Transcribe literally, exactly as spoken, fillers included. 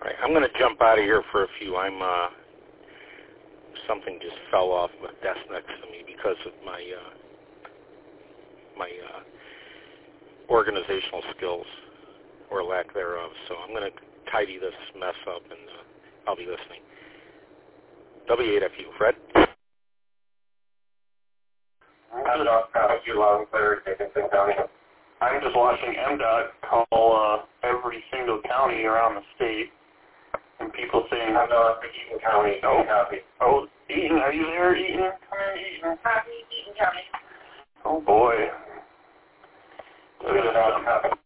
Right. I'm going to jump out of here for a few. I'm uh, something just fell off my desk next to me because of my uh, my uh, organizational skills or lack thereof. So I'm going to tidy this mess up, and uh, I'll be listening. W eight F U, Fred. I'm not F U long clear, Dickinson County. I'm just watching M DOT call uh, every single county around the state, and people saying, I'm not Eaton County. Oh, copy. Oh, Eaton, are you there, Eaton? Come in, Eaton. Copy, Eaton County. Oh, boy. Look at that.